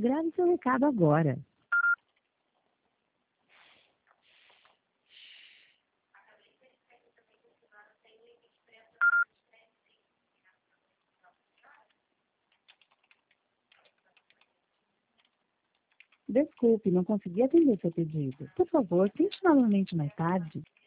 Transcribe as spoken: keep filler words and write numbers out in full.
Grave seu recado agora. Desculpe, não consegui atender seu pedido. Por favor, tente novamente mais tarde.